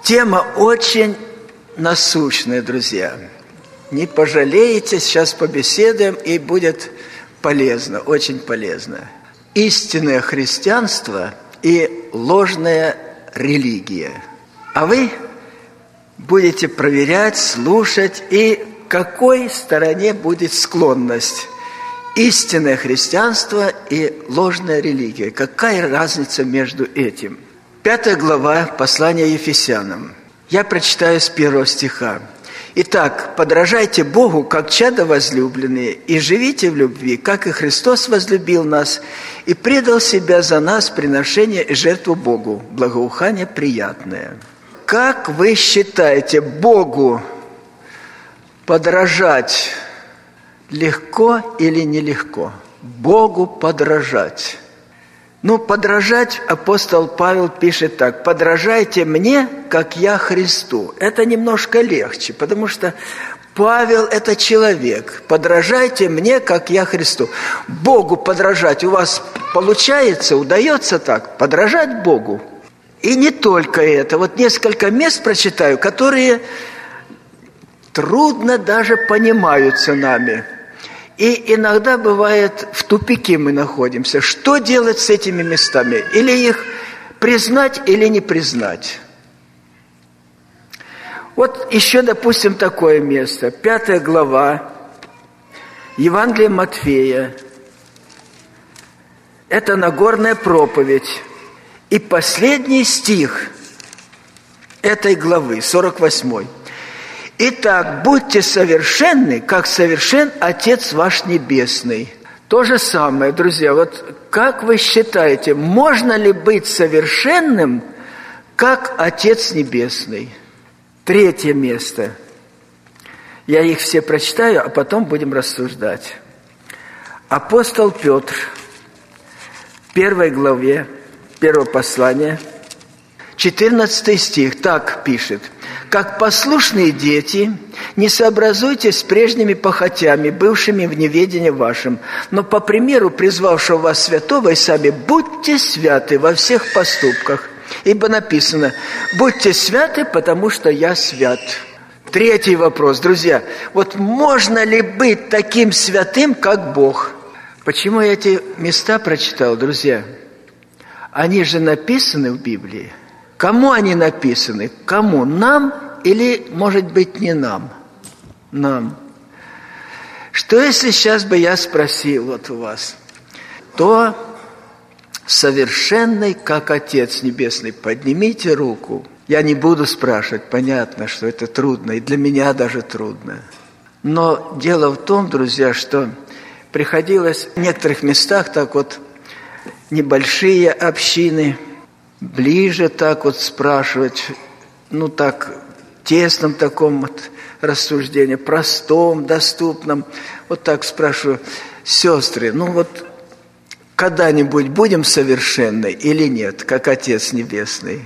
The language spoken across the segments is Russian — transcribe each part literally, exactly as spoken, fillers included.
Тема очень насущная, друзья. Не пожалеете, сейчас побеседуем, и будет полезно, очень полезно. Истинное христианство и ложная религия. А вы будете проверять, слушать, и к какой стороне будет склонность. Истинное христианство и ложная религия. Какая разница между этим? Пятая глава послания Ефесянам. Я прочитаю с первого стиха. «Итак, подражайте Богу, как чада возлюбленные, и живите в любви, как и Христос возлюбил нас, и предал себя за нас приношение и жертву Богу, благоухание приятное». Как вы считаете, Богу подражать легко или нелегко? Богу подражать. Ну, подражать, апостол Павел пишет так: «Подражайте мне, как я Христу». Это немножко легче, потому что Павел – это человек. «Подражайте мне, как я Христу». Богу подражать у вас получается, удается так? Подражать Богу? И не только это. Вот несколько мест прочитаю, которые трудно даже понимаются нами. И иногда бывает, в тупике мы находимся. Что делать с этими местами? Или их признать, или не признать? Вот еще, допустим, такое место. Пятая глава Евангелия Матфея. Это Нагорная проповедь. И последний стих этой главы, сорок восьмой. «Итак, будьте совершенны, как совершен Отец ваш Небесный». То же самое, друзья, вот как вы считаете, можно ли быть совершенным, как Отец Небесный? Третье место. Я их все прочитаю, а потом будем рассуждать. Апостол Петр, в первой главе, первого послания, четырнадцатый стих, так пишет: «Как послушные дети, не сообразуйтесь с прежними похотями, бывшими в неведении вашем, но по примеру призвавшего вас святого и сами будьте святы во всех поступках, ибо написано: будьте святы, потому что я свят». Третий вопрос, друзья. Вот можно ли быть таким святым, как Бог? Почему я эти места прочитал, друзья? Они же написаны в Библии. Кому они написаны? Кому? Нам или, может быть, не нам? Нам. Что если сейчас бы я спросил вот у вас: кто совершенный, как Отец Небесный? Поднимите руку. Я не буду спрашивать, понятно, что это трудно, и для меня даже трудно. Но дело в том, друзья, что приходилось в некоторых местах так вот небольшие общины, ближе так вот спрашивать, ну так, в тесном таком вот рассуждении, простом, доступном. Вот так спрашиваю: сестры, ну вот когда-нибудь будем совершенны или нет, как Отец Небесный?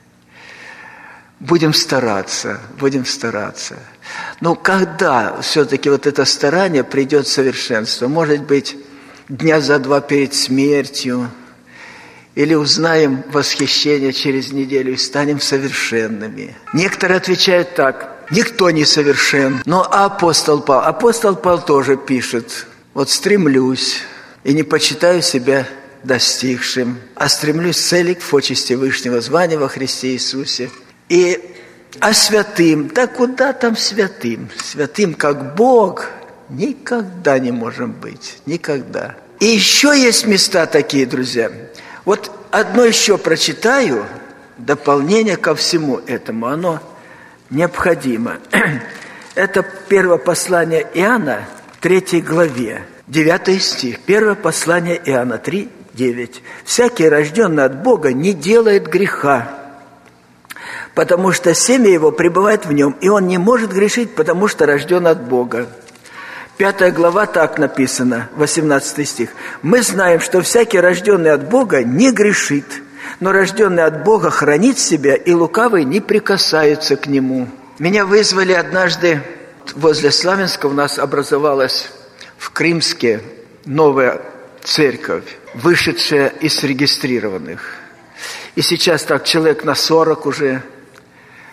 Будем стараться, будем стараться. Но когда все-таки вот это старание придет в совершенство? Может быть, дня за два перед смертью? Или узнаем восхищение через неделю и станем совершенными? Некоторые отвечают так: никто не совершен. Но апостол Павел, апостол Павел тоже пишет: вот стремлюсь и не почитаю себя достигшим, а стремлюсь к цели, к почести Вышнего звания во Христе Иисусе. И а святым, да куда там святым? Святым, как Бог, никогда не можем быть, никогда. И еще есть места такие, друзья. Вот одно еще прочитаю, дополнение ко всему этому, оно необходимо. Это первое послание Иоанна, третьей главе, девятый стих. Первое послание Иоанна три, девять. «Всякий, рожденный от Бога, не делает греха, потому что семя его пребывает в нем, и он не может грешить, потому что рожден от Бога». Пятая глава, так написано, восемнадцатый стих. «Мы знаем, что всякий, рожденный от Бога, не грешит, но рожденный от Бога хранит себя, и лукавый не прикасается к нему». Меня вызвали однажды, возле Славянска у нас образовалась в Крымске новая церковь, вышедшая из регистрированных. И сейчас так человек на сорок уже,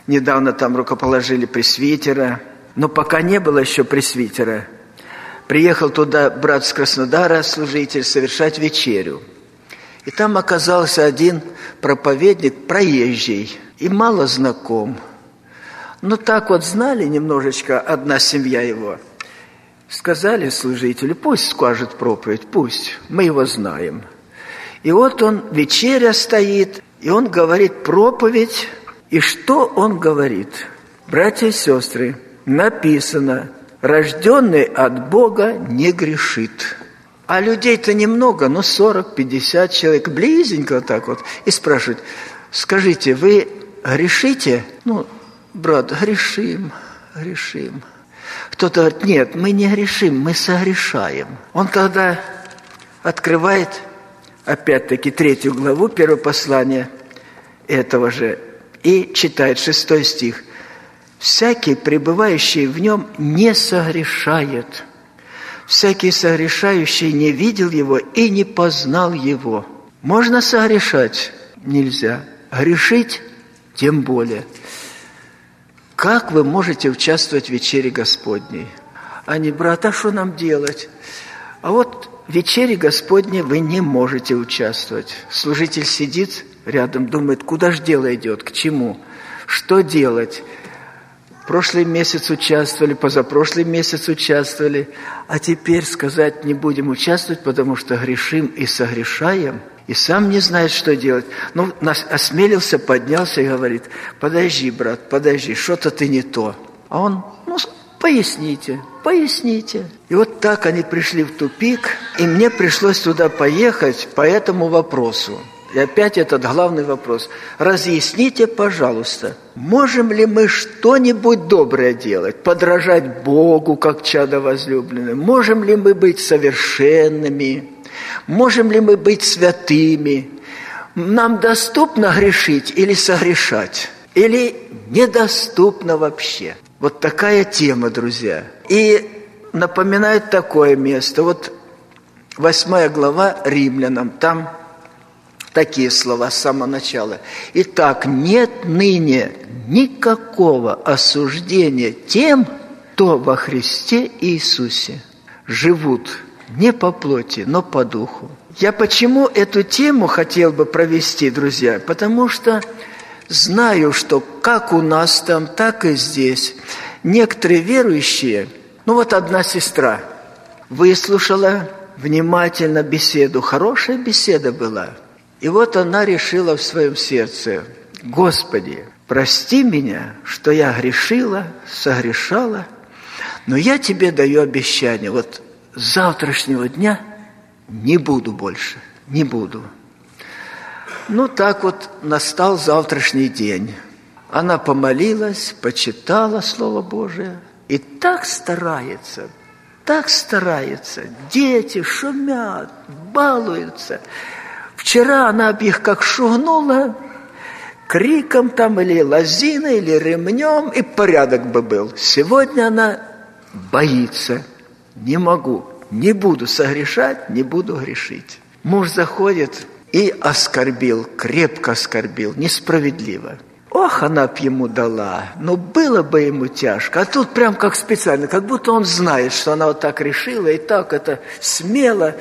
Недавно там рукоположили пресвитера. Но пока не было еще пресвитера, приехал туда брат с Краснодара, служитель, совершать вечерю. И там оказался один проповедник, проезжий, и мало знаком. Но так вот знали немножечко одна семья его. Сказали служителю: пусть скажет проповедь, пусть, мы его знаем. И вот он, вечеря стоит, и он говорит проповедь. И что он говорит? Братья и сестры, написано: рожденный от Бога не грешит. А людей-то немного, ну сорок-пятьдесят человек, близенько так вот. И спрашивают: скажите, вы грешите? Ну, брат, грешим, грешим. Кто-то говорит: нет, мы не грешим, мы согрешаем. Он когда открывает, опять-таки, третью главу, первое послание этого же, и читает шестой стих. «Всякий, пребывающий в нем, не согрешает. Всякий согрешающий не видел его и не познал его». Можно согрешать? Нельзя. Грешить? Тем более. Как вы можете участвовать в вечере Господней? А не, брат, а что нам делать? А вот в вечере Господней вы не можете участвовать. Служитель сидит рядом, думает: куда же дело идет, к чему, что делать? Прошлый месяц участвовали, позапрошлый месяц участвовали, а теперь сказать: не будем участвовать, потому что грешим и согрешаем, и сам не знает, что делать. Ну, нас осмелился, поднялся и говорит: подожди, брат, подожди, что-то ты не то. А он: ну, поясните, поясните. И вот так они пришли в тупик, и мне пришлось туда поехать по этому вопросу. И опять этот главный вопрос. Разъясните, пожалуйста, можем ли мы что-нибудь доброе делать, подражать Богу, как чадо возлюбленное? Можем ли мы быть совершенными? Можем ли мы быть святыми? Нам доступно грешить или согрешать? Или недоступно вообще? Вот такая тема, друзья. И напоминает такое место. Вот восьмая глава Римлянам, там такие слова с самого начала. «Итак, нет ныне никакого осуждения тем, кто во Христе Иисусе живут не по плоти, но по духу». Я почему эту тему хотел бы провести, друзья? Потому что знаю, что как у нас там, так и здесь некоторые верующие, ну вот одна сестра выслушала внимательно беседу, хорошая беседа была. И вот она решила в своем сердце: Господи, прости меня, что я грешила, согрешала, но я Тебе даю обещание, вот с завтрашнего дня не буду больше, не буду. Ну, так вот настал завтрашний день. Она помолилась, почитала Слово Божие и так старается, так старается. Дети шумят, балуются. Вчера она об их как шугнула, криком там или лозиной, или ремнем, и порядок бы был. Сегодня она боится. Не могу, не буду согрешать, не буду грешить. Муж заходит и оскорбил, крепко оскорбил, несправедливо. Ох, она б ему дала, но было бы ему тяжко. А тут прям как специально, как будто он знает, что она вот так решила, и так это смело.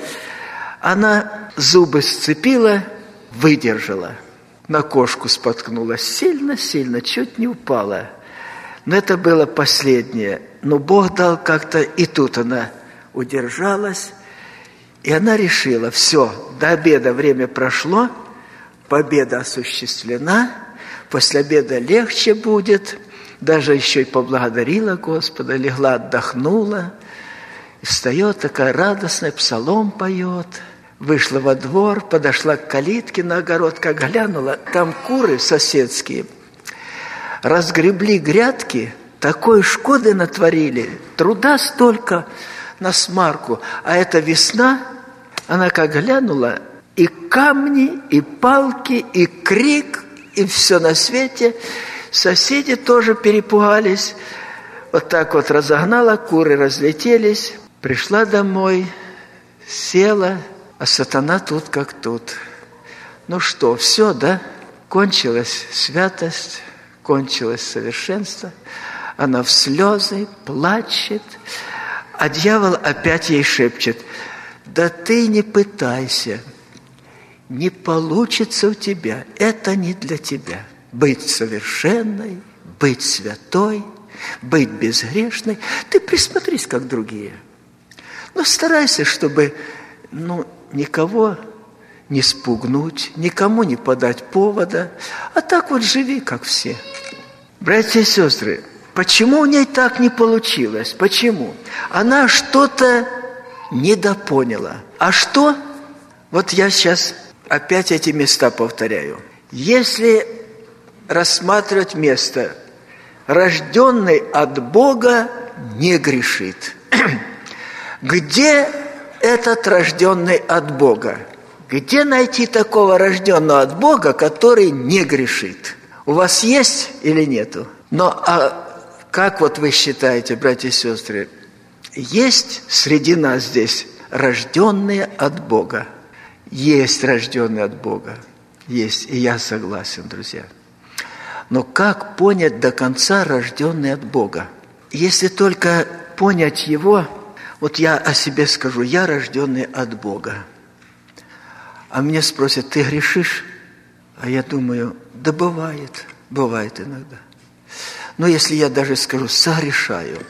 Она зубы сцепила, выдержала. На кошку споткнулась сильно-сильно, чуть не упала. Но это было последнее. Но Бог дал как-то, и тут она удержалась. И она решила: все, до обеда время прошло, победа осуществлена, после обеда легче будет. Даже еще и поблагодарила Господа, легла, отдохнула. И встает такая радостная, псалом поет. Вышла во двор, подошла к калитке на огород, как глянула, там куры соседские разгребли грядки, такой шкоды натворили, труда столько на смарку. А эта весна, она как глянула, и камни, и палки, и крик, и все на свете. Соседи тоже перепугались. Вот так вот разогнала, куры разлетелись. Пришла домой, села, а сатана тут как тут. Ну что, все, да? Кончилась святость, кончилось совершенство. Она в слезы плачет, а дьявол опять ей шепчет: да ты не пытайся, не получится у тебя, это не для тебя. Быть совершенной, быть святой, быть безгрешной. Ты присмотрись, как другие. Но старайся, чтобы ну, никого не спугнуть, никому не подать повода, а так вот живи, как все. Братья и сестры, почему у ней так не получилось? Почему? Она что-то недопоняла. А что? Вот я сейчас опять эти места повторяю. Если рассматривать место, рожденный от Бога не грешит. Где этот рожденный от Бога? Где найти такого рожденного от Бога, который не грешит? У вас есть или нету? Но а как вот вы считаете, братья и сестры, есть среди нас здесь рожденные от Бога? Есть рожденные от Бога. Есть, и я согласен, друзья. Но как понять до конца рожденный от Бога? Если только понять его, вот я о себе скажу, я рожденный от Бога. А меня спросят: ты грешишь? А я думаю, да бывает, бывает иногда. Но если я даже скажу, согрешаю,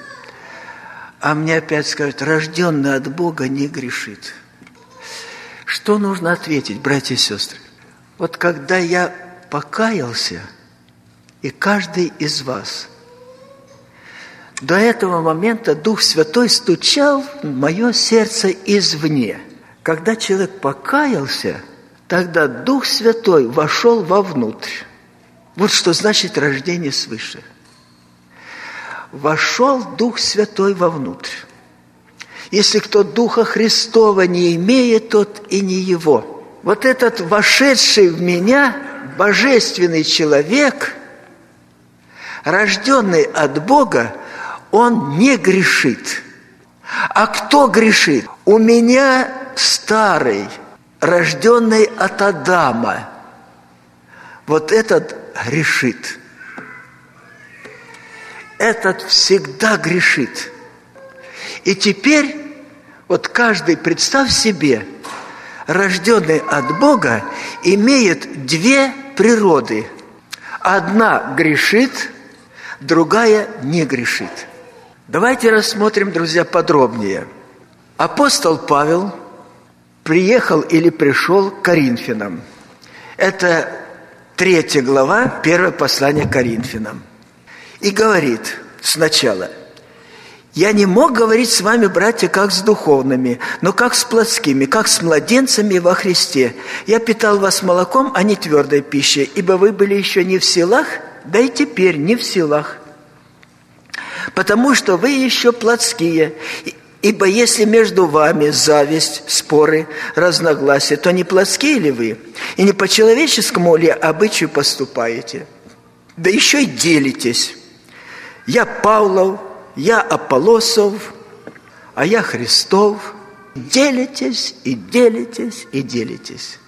а мне опять скажут, рожденный от Бога не грешит. Что нужно ответить, братья и сестры? Вот когда я покаялся, и каждый из вас, до этого момента Дух Святой стучал в мое сердце извне. Когда человек покаялся, тогда Дух Святой вошел вовнутрь. Вот что значит рождение свыше. Вошел Дух Святой вовнутрь. Если кто Духа Христова не имеет, тот и не его. Вот этот вошедший в меня божественный человек, рожденный от Бога, он не грешит. А кто грешит? У меня старый, рожденный от Адама. Вот этот грешит. Этот всегда грешит. И теперь, вот каждый, представь себе, рожденный от Бога, имеет две природы. Одна грешит, другая не грешит. Давайте рассмотрим, друзья, подробнее. Апостол Павел приехал или пришел к Коринфянам. Это третья глава, первое послание к Коринфянам. И говорит сначала: «Я не мог говорить с вами, братья, как с духовными, но как с плотскими, как с младенцами во Христе. Я питал вас молоком, а не твердой пищей, ибо вы были еще не в силах, да и теперь не в силах. Потому что вы еще плотские. Ибо если между вами зависть, споры, разногласия, то не плотские ли вы? И не по человеческому ли обычаю поступаете? Да еще и делитесь. Я Павлов, я Аполлосов, а я Христов. Делитесь и делитесь и делитесь».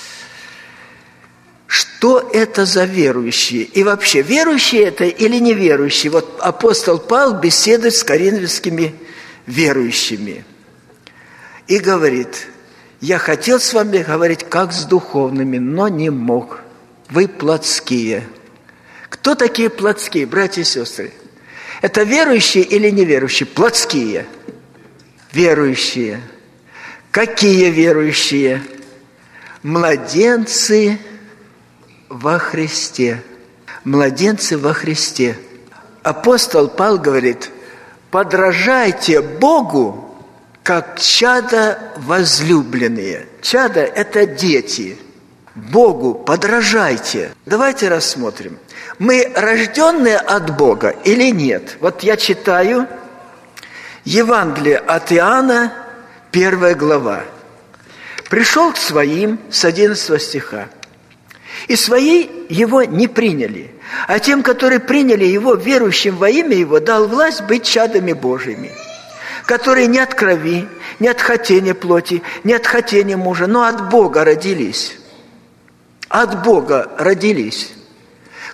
Что это за верующие? И вообще, верующие это или неверующие? Вот апостол Павел беседует с коринфянскими верующими и говорит: «Я хотел с вами говорить как с духовными, но не мог. Вы плотские». Кто такие плотские, братья и сестры? Это верующие или неверующие? Плотские. Верующие. Какие верующие? Младенцы во Христе. Младенцы во Христе. Апостол Павел говорит: подражайте Богу, как чада возлюбленные. Чада – это дети. Богу подражайте. Давайте рассмотрим. Мы рожденные от Бога или нет? Вот я читаю Евангелие от Иоанна, первая глава. «Пришел к своим» с одиннадцатого стиха. «И свои его не приняли, а тем, которые приняли его, верующим во имя его, дал власть быть чадами Божьими, которые не от крови, не от хотения плоти, не от хотения мужа, но от Бога родились». От Бога родились.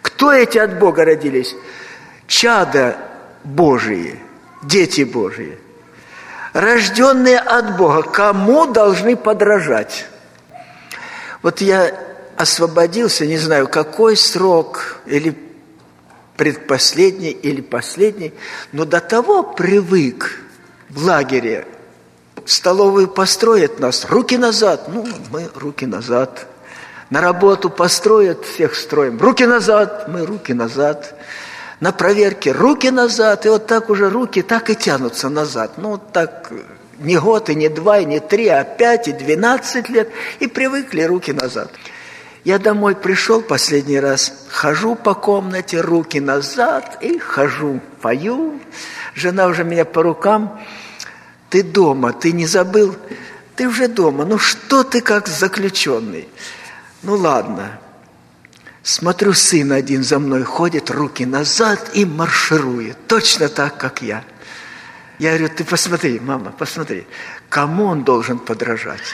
Кто эти от Бога родились? Чада Божии, дети Божии. Рожденные от Бога. Кому должны подражать? Вот я освободился, не знаю, какой срок, или предпоследний, или последний, но до того привык в лагере. В столовую построят нас, руки назад. Ну, мы руки назад. На работу построят, всех строим. Руки назад, мы руки назад. На проверке руки назад. И вот так уже руки так и тянутся назад. Ну, вот так не год, и не два, и не три, а пять, и двенадцать лет. И привыкли руки назад. Я домой пришел последний раз, хожу по комнате, руки назад, и хожу, пою. Жена уже меня по рукам. Ты дома, ты не забыл? Ты уже дома. Ну что ты как заключенный? Ну ладно. Смотрю, сын один за мной ходит, руки назад и марширует. Точно так, как я. Я говорю, ты посмотри, мама, посмотри. Кому он должен подражать?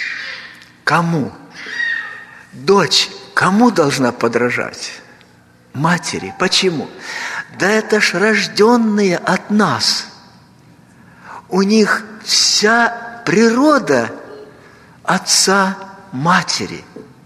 Кому? Дочь, кому должна подражать? Матери. Почему? Да это ж рожденные от нас. У них вся природа отца, матери.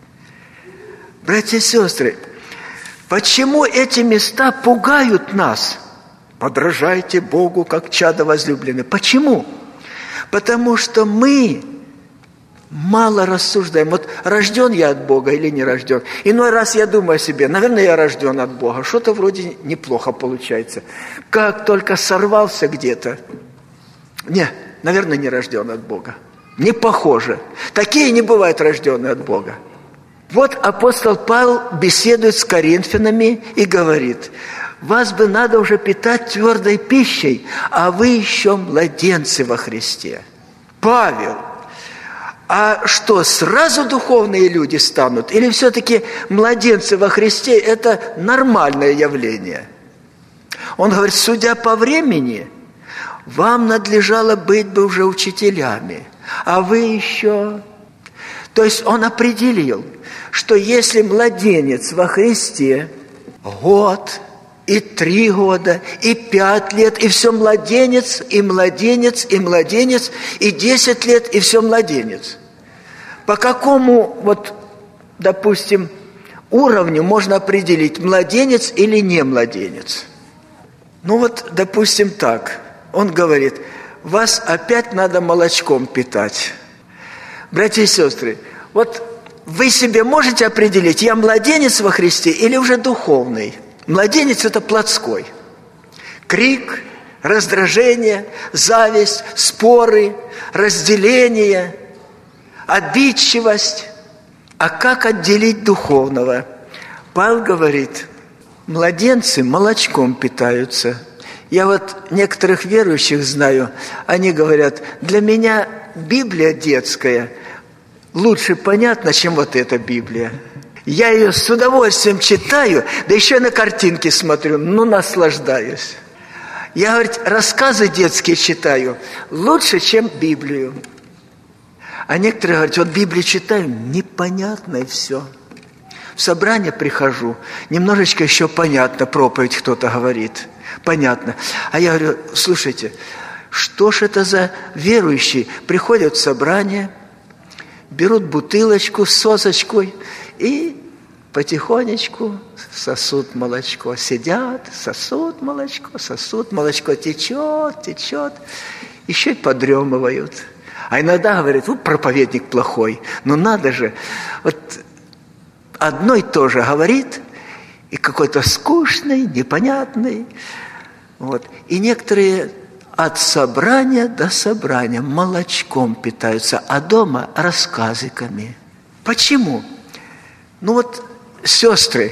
Братья и сестры, почему эти места пугают нас? Подражайте Богу, как чадо возлюбленное. Почему? Потому что мы мало рассуждаем. Вот рожден я от Бога или не рожден. Иной раз я думаю о себе, наверное, я рожден от Бога. Что-то вроде неплохо получается. Как только сорвался где-то. Не, наверное, не рожден от Бога. Не похоже. Такие не бывают рожденные от Бога. Вот апостол Павел беседует с коринфянами и говорит, вас бы надо уже питать твердой пищей, а вы еще младенцы во Христе. Павел, а что, сразу духовные люди станут? Или все-таки младенцы во Христе – это нормальное явление? Он говорит, судя по времени, вам надлежало быть бы уже учителями, а вы еще... То есть он определил, что если младенец во Христе год, и три года, и пять лет, и все младенец, и младенец, и младенец, и десять лет, и все младенец. По какому, вот, допустим, уровню можно определить, младенец или не младенец? Ну вот, допустим, так. Он говорит, вас опять надо молочком питать. Братья и сестры, вот вы себе можете определить, я младенец во Христе или уже духовный? Младенец – это плотской. Крик, раздражение, зависть, споры, разделение, обидчивость. А как отделить духовного? Павел говорит, младенцы молочком питаются. Я вот некоторых верующих знаю, они говорят, для меня Библия детская лучше понятна, чем вот эта Библия. Я ее с удовольствием читаю, да еще и на картинки смотрю, ну наслаждаюсь. Я, говорит, рассказы детские читаю лучше, чем Библию. А некоторые говорят, вот Библию читаю, непонятно и все. В собрание прихожу, немножечко еще понятно, проповедь кто-то говорит, понятно. А я говорю, слушайте, что ж это за верующие? Приходят в собрание, берут бутылочку с сосочкой и потихонечку сосут молочко. Сидят, сосут молочко, сосут, молочко течет, течет, еще и подремывают. А иногда говорят, вот проповедник плохой, ну надо же, вот одно и то же говорит, и какой-то скучный, непонятный. Вот. И некоторые от собрания до собрания молочком питаются, а дома рассказиками. Почему? Ну вот, сестры,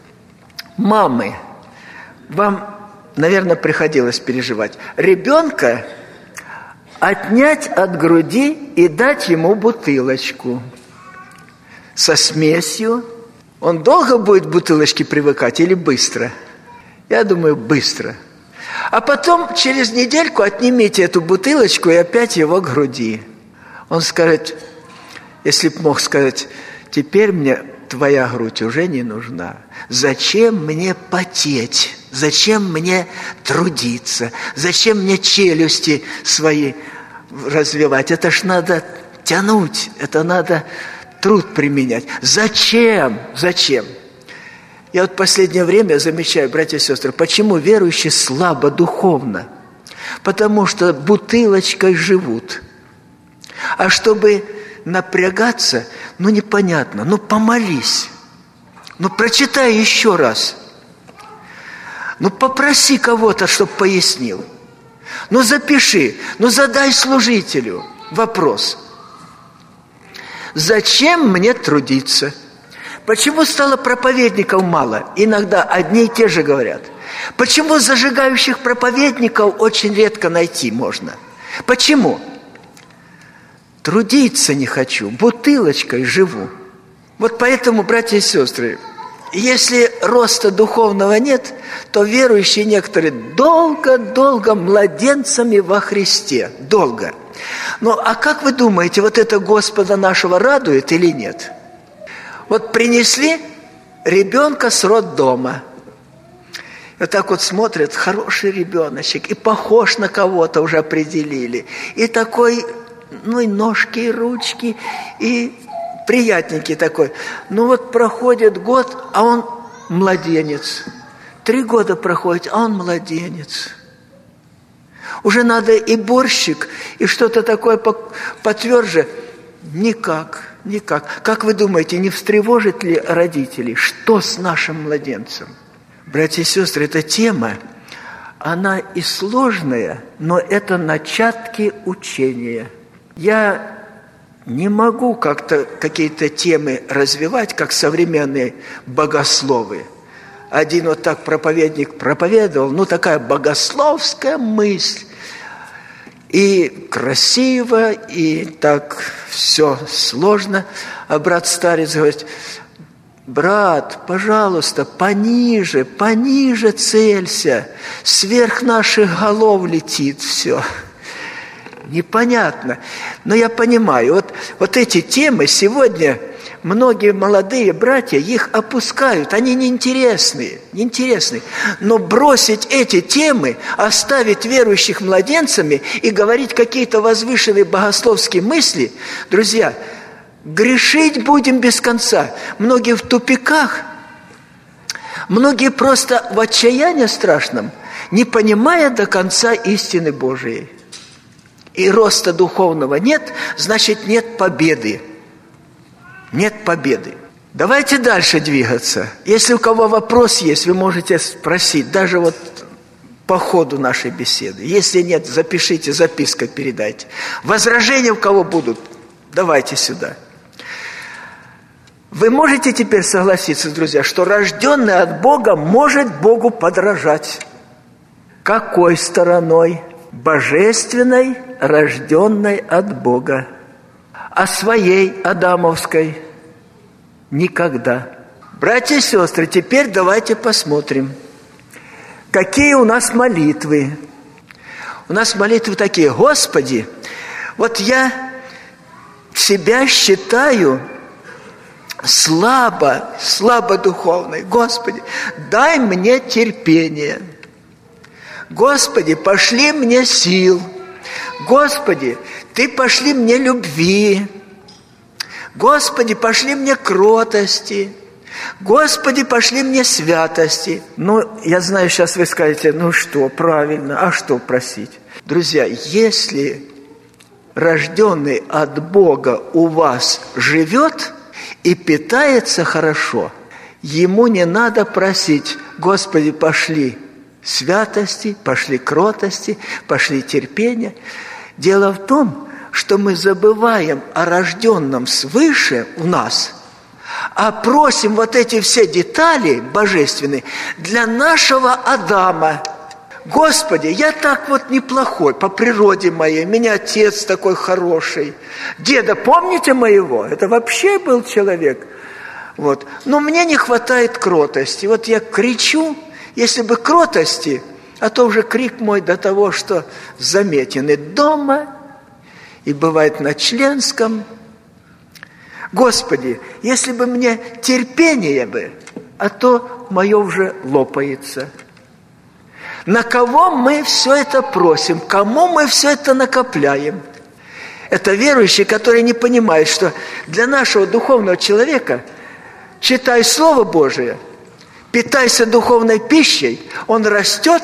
мамы, вам, наверное, приходилось переживать. Ребенка отнять от груди и дать ему бутылочку со смесью. Он долго будет к бутылочке привыкать или быстро? Я думаю, быстро. А потом через недельку отнимите эту бутылочку и опять его к груди. Он скажет, если б мог сказать, теперь мне твоя грудь уже не нужна. Зачем мне потеть? Зачем мне трудиться? Зачем мне челюсти свои развивать? Это ж надо тянуть, это надо труд применять. Зачем? Зачем? Я вот в последнее время замечаю, братья и сестры, почему верующие слабо духовно? Потому что бутылочкой живут. А чтобы напрягаться, ну непонятно, ну помолись, ну прочитай еще раз, ну попроси кого-то, чтобы пояснил, ну запиши, ну задай служителю вопрос. Зачем мне трудиться? Почему стало проповедников мало? Иногда одни и те же говорят. Почему зажигающих проповедников очень редко найти можно? Почему? Трудиться не хочу, бутылочкой живу. Вот поэтому, братья и сестры, если роста духовного нет, то верующие некоторые долго-долго младенцами во Христе. Долго. Ну, а как вы думаете, вот это Господа нашего радует или нет? Вот принесли ребенка с роддома. Вот так вот смотрят, хороший ребеночек, и похож на кого-то уже определили. И такой, ну и ножки, и ручки, и приятненький такой. Ну вот проходит год, а он младенец. Три года проходит, а он младенец. Уже надо и борщик, и что-то такое потверже. Никак, никак. Как вы думаете, не встревожит ли родителей? Что с нашим младенцем? Братья и сестры, эта тема, она и сложная, но это начатки учения. Я не могу как-то какие-то темы развивать, как современные богословы. Один вот так проповедник проповедовал, ну такая богословская мысль. И красиво, и так все сложно. А брат-старец говорит: брат, пожалуйста, пониже, пониже целься. Сверх наших голов летит все. Непонятно. Но я понимаю, вот, вот эти темы сегодня многие молодые братья их опускают. Они неинтересные, неинтересные. Но бросить эти темы, оставить верующих младенцами и говорить какие-то возвышенные богословские мысли, друзья, грешить будем без конца. Многие в тупиках, многие просто в отчаянии страшном, не понимая до конца истины Божией. И роста духовного нет, значит нет победы. Нет победы. Давайте дальше двигаться. Если у кого вопрос есть, вы можете спросить, даже вот по ходу нашей беседы. Если нет, запишите, запиской передайте. Возражения у кого будут, давайте сюда. Вы можете теперь согласиться, друзья, что рожденный от Бога может Богу подражать? Какой стороной? Божественной, рожденной от Бога. А своей адамовской никогда. Братья и сестры, теперь давайте посмотрим, какие у нас молитвы. У нас молитвы такие: Господи, вот я себя считаю слабо, слабо духовной. Господи, дай мне терпение. Господи, пошли мне сил. Господи, Ты пошли мне любви. Господи, пошли мне кротости. Господи, пошли мне святости. Ну, я знаю, сейчас вы скажете: ну что, правильно, а что просить? Друзья, если рожденный от Бога у вас живет и питается хорошо, ему не надо просить: Господи, пошли святости, пошли кротости, пошли терпения. Дело в том, что мы забываем о рожденном свыше у нас, а просим вот эти все детали божественные для нашего Адама. Господи, я так вот неплохой по природе моей, меня отец такой хороший. Деда, помните моего? Это вообще был человек. Вот. Но мне не хватает кротости. Вот я кричу, если бы кротости, а то уже крик мой до того, что заметен и дома, и бывает на членском. Господи, если бы мне терпение бы, а то мое уже лопается. На кого мы все это просим? Кому мы все это накопляем? Это верующие, которые не понимают, что для нашего духовного человека, читай Слово Божие, питайся духовной пищей, он растет,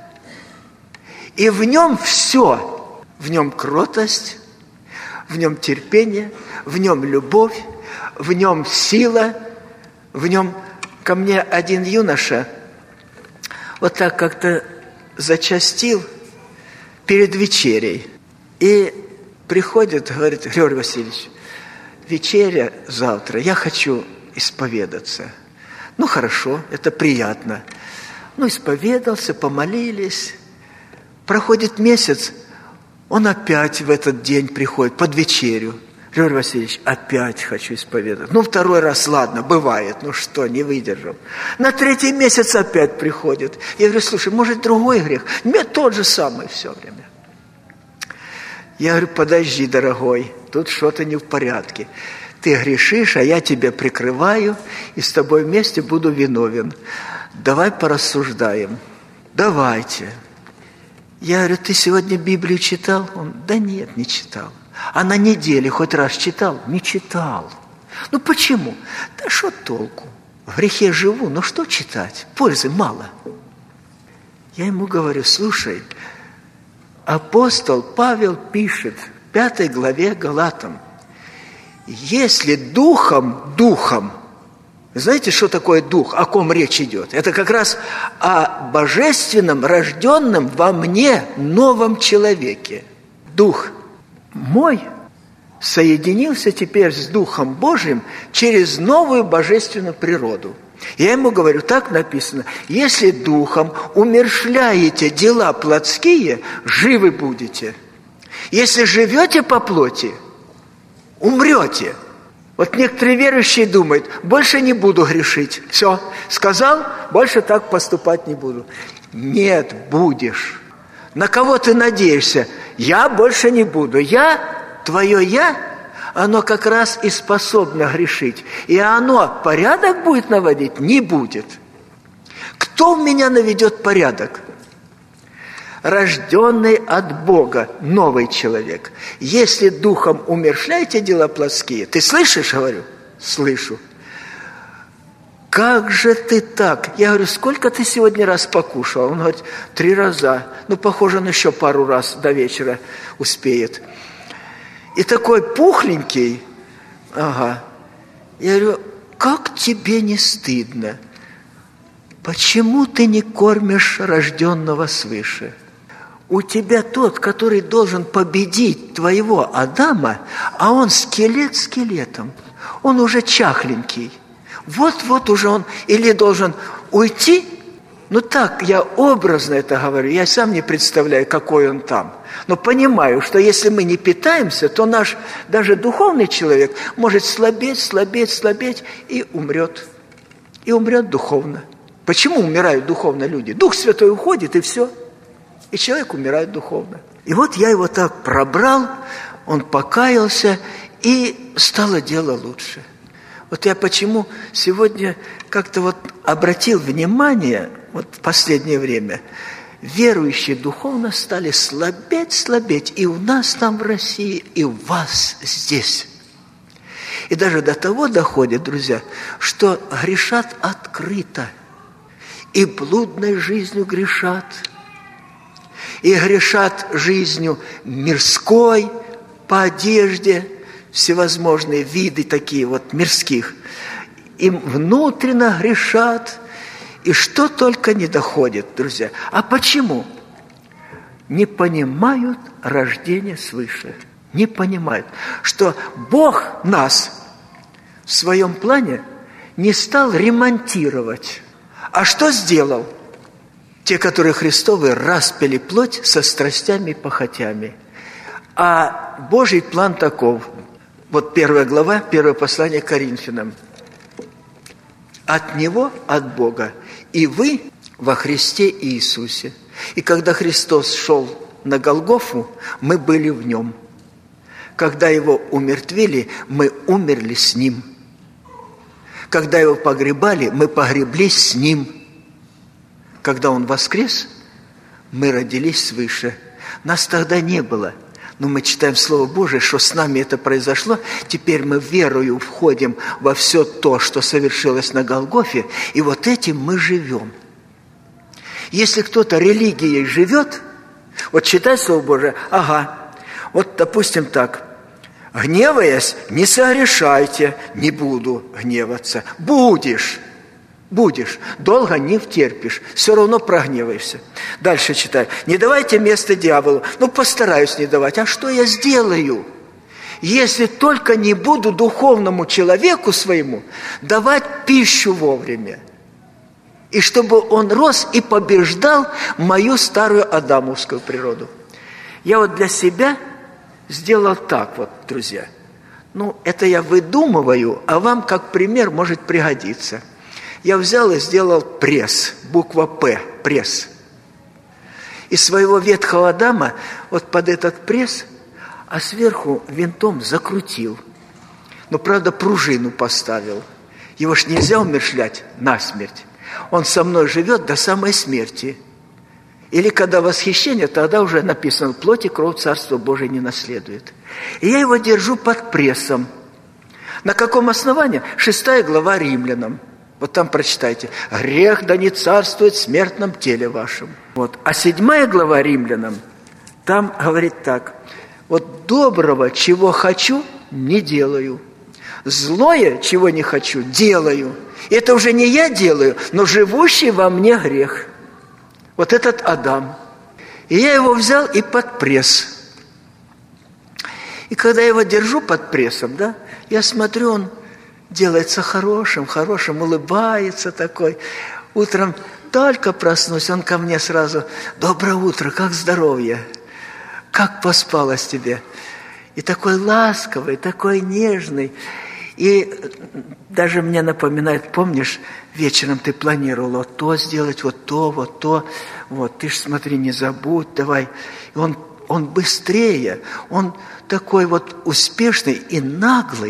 и в нем все. В нем кротость, в нем терпение, в нем любовь, в нем сила, в нем... Ко мне один юноша вот так как-то зачастил перед вечерей. И приходит, говорит: Григорий Васильевич, вечеря завтра, я хочу исповедаться. Ну, хорошо, это приятно. Ну, исповедался, помолились. Проходит месяц, он опять в этот день приходит под вечерю. Григорий Васильевич, опять хочу исповедовать. Ну, второй раз, ладно, бывает. Ну что, не выдержал. На третий месяц опять приходит. Я говорю: слушай, может, другой грех? Нет, тот же самый все время. Я говорю: подожди, дорогой, тут что-то не в порядке. Ты грешишь, а я тебя прикрываю, и с тобой вместе буду виновен. Давай порассуждаем. Давайте. Я говорю: ты сегодня Библию читал? Он: да нет, не читал. А на неделе хоть раз читал? Не читал. Ну почему? Да что толку? В грехе живу, но что читать? Пользы мало. Я ему говорю: слушай, апостол Павел пишет в пятой главе Галатам: если духом, духом, знаете, что такое дух, о ком речь идет? Это как раз о божественном, рожденном во мне новом человеке. Дух мой соединился теперь с Духом Божьим через новую божественную природу. Я ему говорю: так написано: если духом умерщвляете дела плотские, живы будете. Если живете по плоти, умрете. Вот некоторые верующие думают: больше не буду грешить. Все, сказал, больше так поступать не буду. Нет, будешь. На кого ты надеешься? Я больше не буду. Я, твое я, оно как раз и способно грешить. И оно порядок будет наводить? Не будет. Кто в меня наведет порядок? Рожденный от Бога, новый человек. Если духом умерщвляете дела плотские, ты слышишь, говорю? Слышу. Как же ты так? Я говорю: сколько ты сегодня раз покушал? Он говорит: три раза. Ну, похоже, он еще пару раз до вечера успеет. И такой пухленький. Ага. Я говорю: как тебе не стыдно? Почему ты не кормишь рожденного свыше? У тебя тот, который должен победить твоего Адама, а он скелет скелетом. Он уже чахленький. Вот-вот уже он или должен уйти. Ну так, я образно это говорю, я сам не представляю, какой он там. Но понимаю, что если мы не питаемся, то наш даже духовный человек может слабеть, слабеть, слабеть и умрет. И умрет духовно. Почему умирают духовно люди? Дух Святой уходит, и все. И человек умирает духовно. И вот я его так пробрал, он покаялся, и стало дело лучше. Вот я почему сегодня как-то вот обратил внимание, вот в последнее время, верующие духовно стали слабеть, слабеть, и у нас там в России, и у вас здесь. И даже до того доходит, друзья, что грешат открыто, и блудной жизнью грешат, и грешат жизнью мирской, по одежде, всевозможные виды такие вот мирских. Им внутренно грешат, и что только не доходит, друзья. А почему? Не понимают рождение свыше. Не понимают, что Бог нас в своем плане не стал ремонтировать. А что сделал? Те, которые Христовы, распяли плоть со страстями и похотями. А Божий план таков. Вот первая глава, первое послание к Коринфянам. От Него, от Бога. И вы во Христе Иисусе. И когда Христос шел на Голгофу, мы были в Нем. Когда его умертвили, мы умерли с ним. Когда его погребали, мы погреблись с ним. Когда он воскрес, мы родились свыше. Нас тогда не было. Но мы читаем Слово Божие, что с нами это произошло. Теперь мы верою входим во все то, что совершилось на Голгофе, и вот этим мы живем. Если кто-то религией живет, вот читай Слово Божие, ага, вот допустим так, гневаясь, не согрешайте, не буду гневаться. Будешь, будешь, долго не втерпишь, все равно прогневаешься. Дальше читай. Не давайте место дьяволу. Ну, постараюсь не давать. А что я сделаю, если только не буду духовному человеку своему давать пищу вовремя? И чтобы он рос и побеждал мою старую адамовскую природу. Я вот для себя сделал так вот, друзья. Ну, это я выдумываю, а вам как пример может пригодиться. Я взял и сделал пресс, буква «П», пресс. Из своего ветхого Адама вот под этот пресс, а сверху винтом закрутил. Но, правда, пружину поставил. Его ж нельзя умерщвлять насмерть. Он со мной живет до самой смерти. Или когда восхищение, тогда уже написано, плоть и кровь Царство Божие не наследует. И я его держу под прессом. На каком основании? Шестая глава Римлянам. Вот там прочитайте. Грех да не царствует в смертном теле вашем. Вот. А седьмая глава Римлянам, там говорит так. Вот доброго, чего хочу, не делаю. Злое, чего не хочу, делаю. Это уже не я делаю, но живущий во мне грех. Вот этот Адам. И я его взял и под пресс. И когда я его держу под прессом, да, я смотрю, он делается хорошим, хорошим, улыбается такой. Утром только проснусь, он ко мне сразу: «Доброе утро, как здоровье? Как поспалось тебе?» И такой ласковый, такой нежный. И даже мне напоминает, помнишь, вечером ты планировал вот то сделать, вот то, вот то. Вот, ты ж смотри, не забудь, давай. И он, он быстрее, он такой вот успешный и наглый,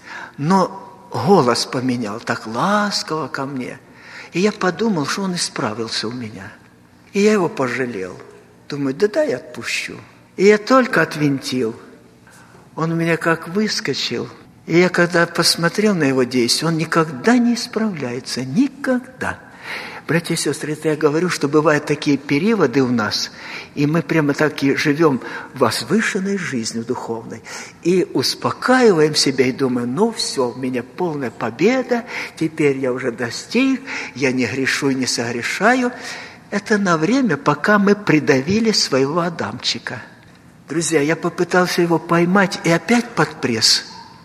но голос поменял, так ласково ко мне. И я подумал, что он исправился у меня. И я его пожалел. Думаю, да дай отпущу. И я только отвинтил. Он у меня как выскочил. И я когда посмотрел на его действия, он никогда не исправляется. Никогда. Братья и сестры, это я говорю, что бывают такие периоды у нас, и мы прямо так и живем возвышенной жизнью духовной. И успокаиваем себя и думаем, ну все, у меня полная победа, теперь я уже достиг, я не грешу и не согрешаю. Это на время, пока мы придавили своего Адамчика. Друзья, я попытался его поймать и опять под пресс.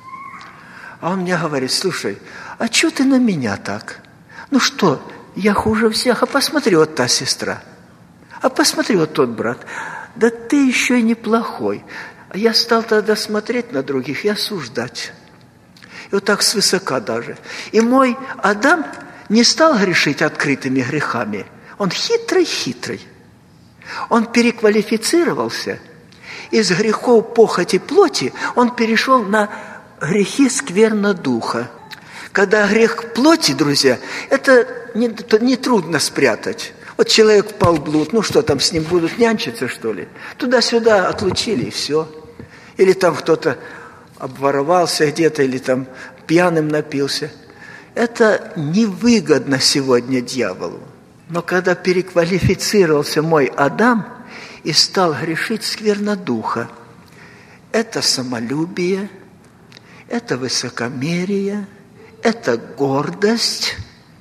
А он мне говорит: слушай, а что ты на меня так? Ну что, я хуже всех, а посмотри, вот та сестра, а посмотри, вот тот брат. Да ты еще и неплохой. Я стал тогда смотреть на других и осуждать. И вот так свысока даже. И мой Адам не стал грешить открытыми грехами. Он хитрый-хитрый. Он переквалифицировался. Из грехов похоти плоти он перешел на грехи скверно духа. Когда грех плоти, друзья, это не, не трудно спрятать. Вот человек впал в блуд, ну что там, с ним будут нянчиться, что ли? Туда-сюда отлучили, и все. Или там кто-то обворовался где-то, или там пьяным напился. Это невыгодно сегодня дьяволу. Но когда переквалифицировался мой Адам и стал грешить скверно духа, это самолюбие, это высокомерие, это гордость,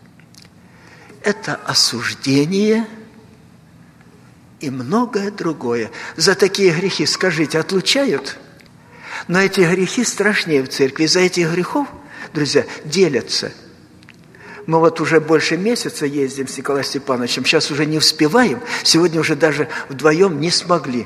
это осуждение и многое другое. За такие грехи, скажите, отлучают? Но эти грехи страшнее в церкви. Из-за этих грехов, друзья, делятся. Мы вот уже больше месяца ездим с Николаем Степановичем, сейчас уже не успеваем, сегодня уже даже вдвоем не смогли.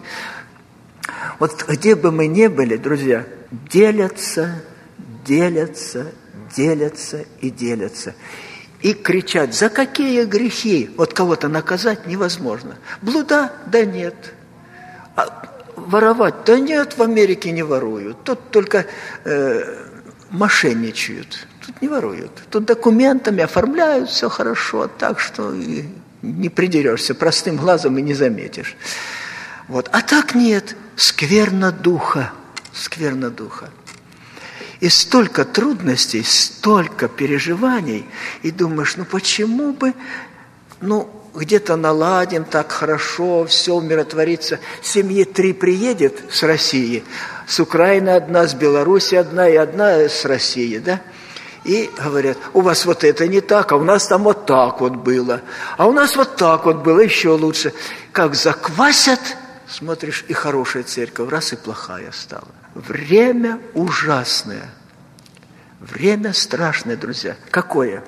Вот где бы мы ни были, друзья, делятся, делятся, делятся и делятся. И кричать: за какие грехи? Вот кого-то наказать невозможно. Блуда? Да нет. воровать? Да нет, в Америке не воруют. Тут только э, мошенничают. Тут не воруют. Тут документами оформляют, все хорошо, так что и не придерешься, простым глазом и не заметишь. Вот. А так нет. Скверно духа. Скверно духа. И столько трудностей, столько переживаний, и думаешь, ну почему бы, ну где-то наладим так хорошо, все умиротворится. Семьи три приедет с России, с Украины одна, с Беларуси одна и одна с России, да? И говорят, у вас вот это не так, а у нас там вот так вот было, а у нас вот так вот было, еще лучше. Как заквасят, смотришь, и хорошая церковь, раз и плохая стала. Время ужасное. Время страшное, друзья. Какое?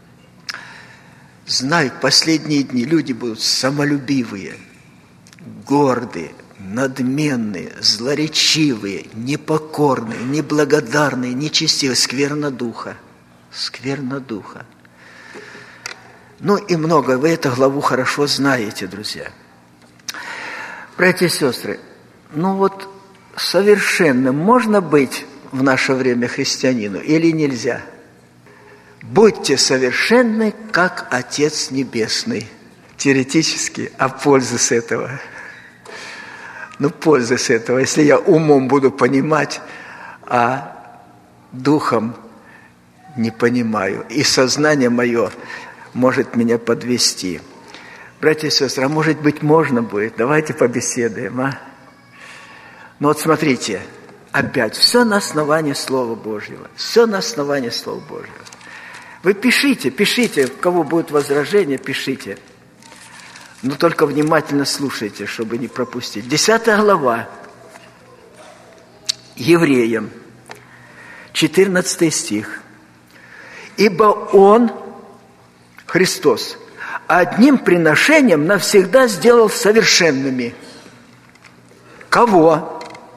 Знай, последние дни люди будут самолюбивые, гордые, надменные, злоречивые, непокорные, неблагодарные, нечестивые, скверно духа. Скверно духа. Ну и много. Вы эту главу хорошо знаете, друзья. Братья и сестры, ну вот совершенным можно быть в наше время христианину или нельзя? Будьте совершенны, как Отец Небесный. Теоретически, а польза с этого? Ну, польза с этого, если я умом буду понимать, а духом не понимаю, и сознание мое может меня подвести. Братья и сестры, а может быть, можно будет? Давайте побеседуем, а? Ну вот смотрите, опять, все на основании Слова Божьего. Все на основании Слова Божьего. Вы пишите, пишите, у кого будут возражения, пишите. Но только внимательно слушайте, чтобы не пропустить. Десятая глава. Евреям. четырнадцатый стих. Ибо Он, Христос, одним приношением навсегда сделал совершенными. Кого?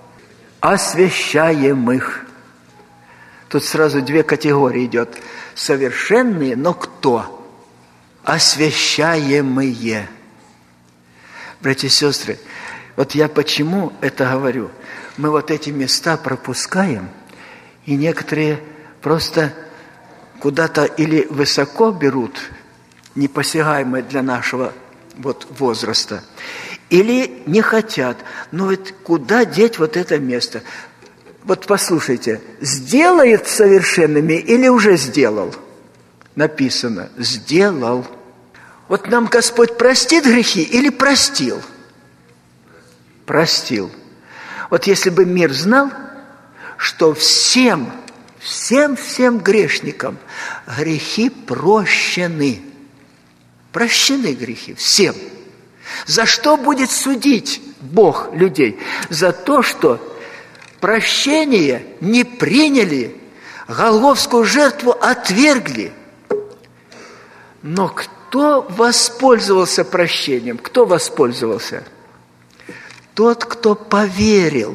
Освящаемых. Тут сразу две категории идет. Совершенные, но кто? Освящаемые. Братья и сестры, вот я почему это говорю? Мы вот эти места пропускаем, и некоторые просто куда-то или высоко берут, непосягаемое для нашего вот возраста, или не хотят. Но ведь куда деть вот это место? Вот послушайте, сделает совершенными или уже сделал? Написано, сделал. Вот нам Господь простит грехи или простил? Простил. Вот если бы мир знал, что всем, всем, всем грешникам грехи прощены. Прощены грехи всем. За что будет судить Бог людей? За то, что прощение не приняли, голгофскую жертву отвергли. Но кто воспользовался прощением? Кто воспользовался? Тот, кто поверил.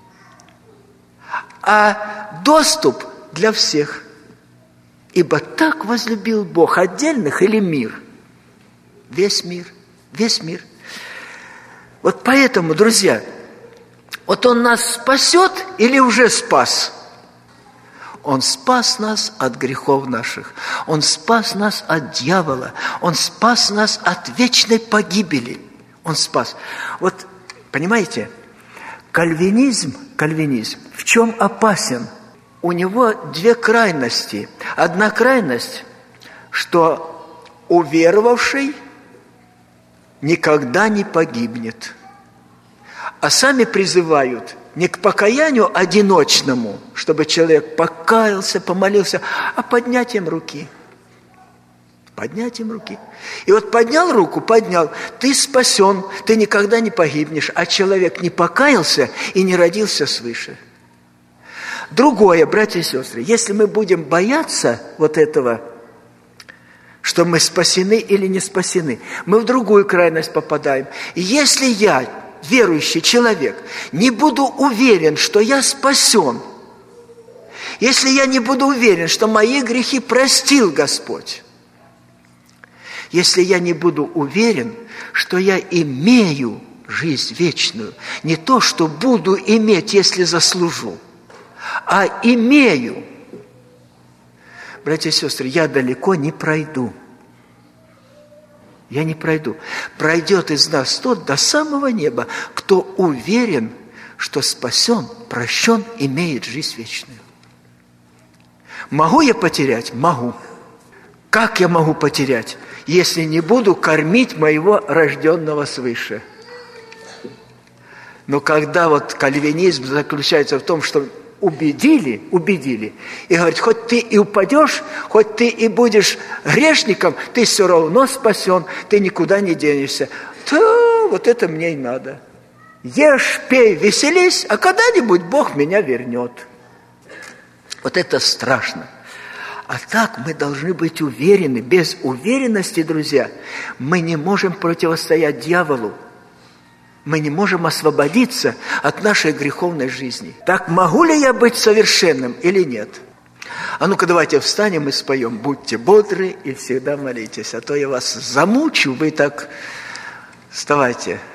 А доступ для всех. Ибо так возлюбил Бог отдельных или мир? Весь мир. Весь мир. Вот поэтому, друзья, вот Он нас спасет или уже спас? Он спас нас от грехов наших. Он спас нас от дьявола. Он спас нас от вечной погибели. Он спас. Вот, понимаете, кальвинизм, кальвинизм в чем опасен? У него две крайности. Одна крайность, что уверовавший никогда не погибнет. А сами призывают не к покаянию одиночному, чтобы человек покаялся, помолился, а поднятием руки. Поднятием руки. И вот поднял руку, поднял, ты спасен, ты никогда не погибнешь, а человек не покаялся и не родился свыше. Другое, братья и сестры, если мы будем бояться вот этого, что мы спасены или не спасены, мы в другую крайность попадаем. И если я, верующий человек, не буду уверен, что я спасен, если я не буду уверен, что мои грехи простил Господь, если я не буду уверен, что я имею жизнь вечную. Не то, что буду иметь, если заслужу, а имею. Братья и сестры, я далеко не пройду. Я не пройду. Пройдет из нас тот до самого неба, кто уверен, что спасен, прощен, имеет жизнь вечную. Могу я потерять? Могу. Как я могу потерять, если не буду кормить моего рожденного свыше? Но когда вот кальвинизм заключается в том, что убедили, убедили, и говорят, хоть ты и упадешь, хоть ты и будешь грешником, ты все равно спасен, ты никуда не денешься, то вот это мне и надо. Ешь, пей, веселись, а когда-нибудь Бог меня вернет. Вот это страшно. А так мы должны быть уверены. Без уверенности, друзья, мы не можем противостоять дьяволу. Мы не можем освободиться от нашей греховной жизни. Так могу ли я быть совершенным или нет? А ну-ка давайте встанем и споем. Будьте бодры и всегда молитесь. А то я вас замучу, вы так... Вставайте.